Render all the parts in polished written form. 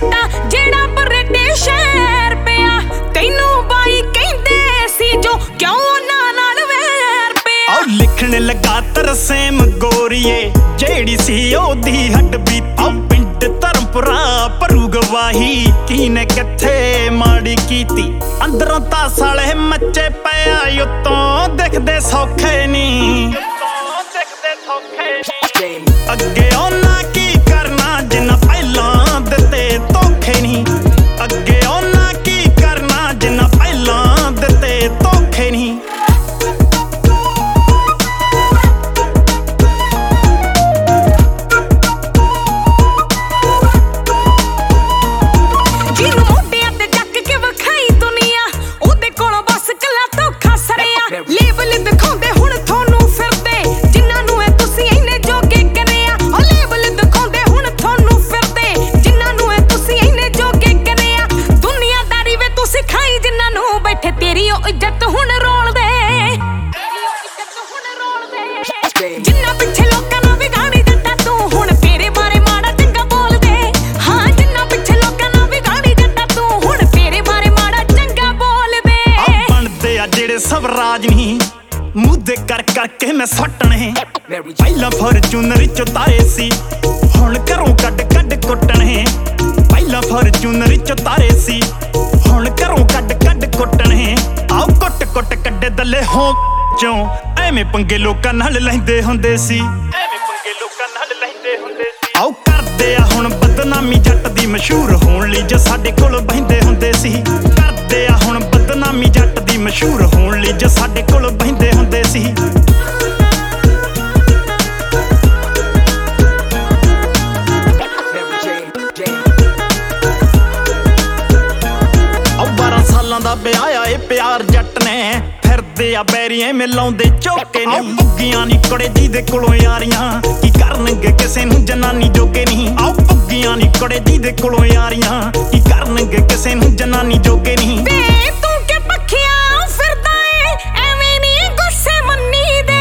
ਜੱਟਾ ਜਿਹੜਾ ਬਰੇਟੇ ਸ਼ਹਿਰ ਪਿਆ ਤੈਨੂੰ ਬਾਈ ਕਹਿੰਦੇ ਸੀ ਜੋ ਕਿਉਂ ਉਹਨਾਂ ਨਾਲ ਵੈਰ ਪਿਆ। ਆਹ ਲਿਖਣ ਲੱਗਾ ਤਰਸੇਮ ਗੋਰੀਏ ਜਿਹੜੀ ਸੀ ਉਹਦੀ ਹੱਡ ਬੀਤੀ ਪਿੰਡ ਧਰਮਪੁਰਾ ਭਰੂ ਗਵਾਹੀ ਕਿਨੇ ਕਿੱਥੇ ਮਾੜੀ ਕੀਤੀ ਅੰਦਰੋਂ ਤਾਂ ਸਾਲੇ ਮੱਚੇ ਪਿਆ ਉਤੋਂ ਦਿਖਦੇ ਸੌਖੇ ਨੀ ਅੱਗੇ ਉਹਨਾਂ ਕੀ ਕਰਨਾ ਜਿੰਨਾ ਪਹਿਲਾਂ ਦਿੱਤੇ ਧੋਖੇ ਨੀ ਅੱਗੇ ਉਹਨਾਂ ਕੀ ਕਰਨਾ ਜਿੰਨਾ ਪਹਿਲਾਂ ਦਿੱਤੇ ਧੋਖੇ ਨੀ। ਜਿਹਨੂੰ ਮੋਢਿਆਂ ਤੇ ਚੱਕ ਕੇ ਵਿਖਾਈ ਦੁਨੀਆ ਉਹਦੇ ਕੋਲੋਂ ਬਸ ਕੱਲਾ ਧੋਖਾ ਸਰਿਆ ਲੇਬਲ ਦਿਖਾਉਂਦੇ ਹੁਣ ਤੁਹਾਨੂੰ ਫਿਰਦੇ ਜਿਨ੍ਹਾਂ ਨੂੰ ਇਹ ਤੁਸੀਂ ਇੰਨੇ ਜੋਗੇ ਕਰਿਆ ਉਹ ਲੇਬਲ ਦਿਖਾਉਂਦੇ ਹੁਣ ਤੁਹਾਨੂੰ ਫਿਰਦੇ ਜਿਨ੍ਹਾਂ ਨੂੰ ਇਹ ਤੁਸੀਂ ਇੰਨੇ ਜੋਗੇ ਕਰਿਆ ਦੁਨੀਆਦਾਰੀ ਵੇ ਤੁਸੀਂ ਖਾਈ ਜਿਨ੍ਹਾਂ ਨੂੰ ਬੈਠੇ ਤੇਰੀ ਉਹ ਇੱਜ਼ਤ ਹੁਣ ਰੋਲਦੇ ਜਿੰਨਾ ਪਿੱਛੇ ਲੋਕਾਂ ਨੂੰ ਵਿਗਾੜੀ ਦਿੱਤਾ ਤੂੰ ਹੁਣ ਤੇਰੇ ਬਾਰੇ ਮਾੜਾ ਚੰਗਾ ਬੋਲਦੇ ਹਾਂ ਜਿੰਨਾ ਪਿੱਛੇ ਲੋਕਾਂ ਨੂੰ ਵਿਗਾੜੀ ਦਿੱਤਾ ਤੂੰ ਹੁਣ ਤੇਰੇ ਬਾਰੇ ਮਾੜਾ ਚੰਗਾ ਬੋਲਦੇ ਆ ਬਣਦੇ ਆ ਜਿਹੜੇ ਸਭ ਰਾਜ ਨਹੀਂ ਮੁੱਦੇ ਕਰ ਕਰਕੇ ਮੈਂ ਸੱਟਣੇ ਪਹਿਲਾਂ ਫੋਰਚੂਨਰ ਚੋਂ ਤਾਰੇ ਸੀ ਹੁਣ ਘਰੋਂ ਕੱਢ ਕੱਢ ਕੁੱਟਣੇ ਪਹਿਲਾਂ ਫੋਰਚੂਨਰ ਚੋਂ ਤਾਰੇ ਸੀ ਹੁਣ ਘਰੋਂ ਕੱਢ ਕੱਢ ਕੁੱਟਣੇ ਆਓ ਕੁੱਟ ਕੁੱਟ ਕੱਢੇ ਦੱਲੇ ਹੋ ਚੋਂ ਐਵੇਂ ਪੰਗੇ ਲੋਕਾਂ ਨਾਲ ਲੈਂਦੇ ਹੁੰਦੇ ਸੀ ਆਓ ਕਰਦੇ ਆ ਹੁਣ ਬਦਨਾਮੀ ਜੱਟ ਦੀ ਮਸ਼ਹੂਰ ਹੋਣ ਲਈ ਜੋ ਸਾਡੇ ਕੋਲ ਬਹਿੰਦੇ ਹੁੰਦੇ ਸੀ ਕਰਦੇ ਆ ਹੁਣ ਬਦਨਾਮੀ ਜੱਟ ਦੀ ਮਸ਼ਹੂਰ ਹੋਣ ਲਈ ਜੋ ਸਾਡੇ ਕੋਲ ਬਹਿੰਦੇ ਹੁੰਦੇ ਸੀ। ਆਹ 12 ਸਾਲਾਂ ਦਾ ਵਿਆਹ ਆ ਇਹ ਪਿਆਰ ਜੱਟ ਨੇ ਫਿਰਦੇ ਆ ਬੈਰੀਏ ਮਿਲਾਉਂਦੇ ਝੋਕੇ ਨੇ ਪੁੱਗੀਆਂ ਨੀ ਕੁੜੇ ਜਿਹਦੇ ਕੋਲੋਂ ਯਾਰੀਆਂ ਕੀ ਕਰਨਗੇ ਕਿਸੇ ਨੂੰ ਜਨਾਨੀ ਜੋਗੇ ਨਹੀਂ ਆਹ ਪੁੱਗੀਆਂ ਨੀ ਕੁੜੇ ਜਿਹਦੇ ਕੋਲੋਂ ਯਾਰੀਆਂ ਕੀ ਕਰਨਗੇ ਕਿਸੇ ਨੂੰ ਜਨਾਨੀ ਜੋਗੇ ਨਹੀਂ। ਵੇ ਤੂੰ ਕਿ ਪੱਖੀਆਂ ਫਿਰਦਾ ਏ ਐਵੇਂ ਨੀ ਗੁੱਸੇ ਮੰਨੀ ਦੇ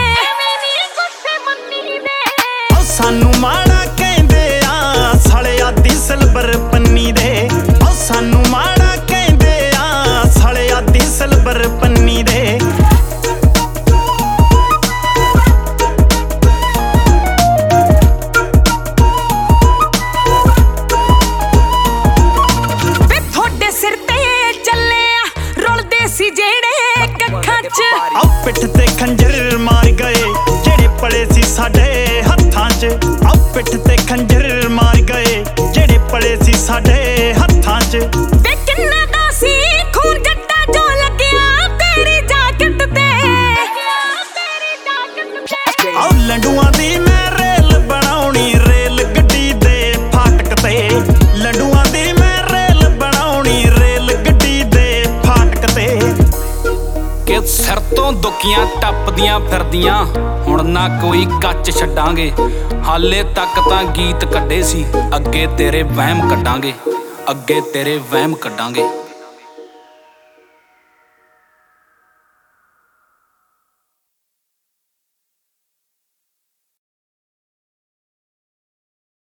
ਉਹ ਸਾਨੂੰ ਮਾੜਾ ਕਹਿੰਦੇ ਆ ਸਾਲਿਆ ਦੀ ਸਿਲਵਰ ਪੰਨੀ ਦੇ ਉਹ ਸਾਨੂੰ ਮਾੜਾ ਕਹਿੰਦੇ ਆ ਸਾਲਿਆ ਦੀ ਸਿਲਵਰ ਪੰਨੀ ਦੇ। ਵੇ ਤੁਹਾਡੇ ਸਿਰ ਤੇ ਚੱਲੇ ਆ ਰੁਲਦੇ ਸੀ ਜਿਹੜੇ ਕੱਖਾਂ 'ਚ ਆਹ ਪਿੱਠ ਤੇ ਖੰਜਰ ਮਾਰ ਗਏ ਜਿਹੜੇ ਪਲੇ ਸੀ ਸਾਡੇ ਹੱਥਾਂ 'ਚ ਆਹ ਪਿੱਠ ਤੇ ਖੰਜਰ ਮਾਰ ਗਏ ਜਿਹੜੇ ਪਲੇ ਸੀ ਸਾਡੇ ਹੱਥਾਂ 'ਚ। ਵੇ ਕਿੰਨਾ ਦਾ ਸੀ ਖੂਨ ਜੱਟਾ ਜੋ ਲੱਗਿਆ ਤੇਰੀ ਜਾਕਟ ਤੇ ਆਹ ਲੰਡੂਆਂ ਦੀ ਮੈਂ ਰੇਲ ਬਣਾਉਣੀ ਰੇਲ ਗੱਡੀ ਦੇ ਫਾਟਕ ਤੇ ਲੰਡੂਆਂ ਦੀ ਮੈਂ ਰੇਲ ਬਣਾਉਣੀ ਰੇਲ ਗੱਡੀ ਦੇ ਫਾਟਕ ਤੇ। ਕਿ ਸਿਰ ਤੋਂ ਦੁੱਕੀਆਂ ਟੱਪਦੀਆਂ ਫਿਰਦੀਆਂ ਹੁਣ ਨਾ ਕੋਈ ਕੱਚ ਛੱਡਾਂਗੇ ਹਾਲੇ ਤੱਕ ਤਾਂ ਗੀਤ ਕੱਢੇ ਸੀ ਅੱਗੇ ਤੇਰੇ ਵਹਿਮ ਕੱਢਾਂਗੇ ਅੱਗੇ ਤੇਰੇ ਵਹਿਮ ਕੱਢਾਂਗੇ।